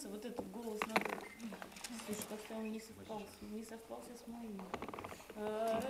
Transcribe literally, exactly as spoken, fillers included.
Слышится, вот этот голос надо. Слушай, как-то он не совпал, не совпался с моим.